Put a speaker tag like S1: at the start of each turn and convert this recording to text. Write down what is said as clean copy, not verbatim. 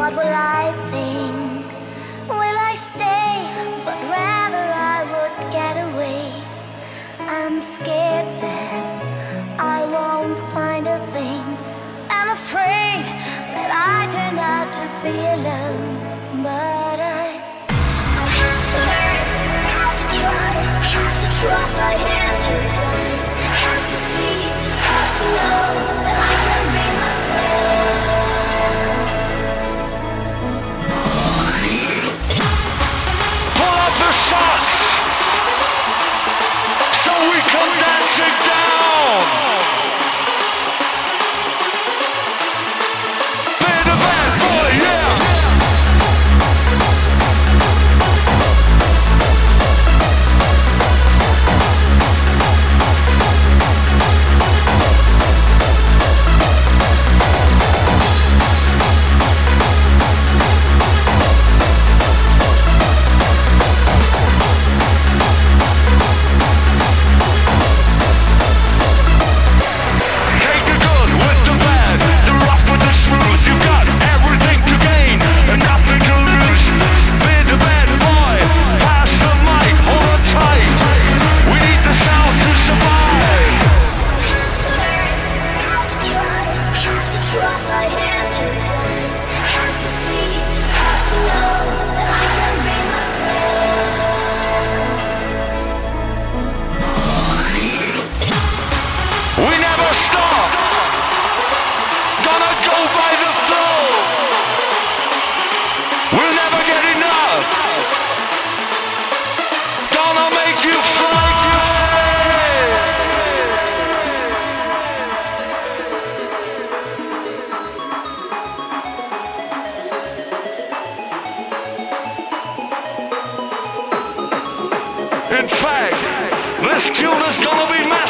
S1: What will I think? Will I stay? But rather I would get away. I'm scared that I won't find a thing. I'm afraid that I turned out to be alone. But I have to learn, have to try, have to trust, I have to learn, have to see, have to know that I can be myself.
S2: Pull up the shots so we come dancing down. Be the bad boy, yeah. In fact, this tune is gonna be massive.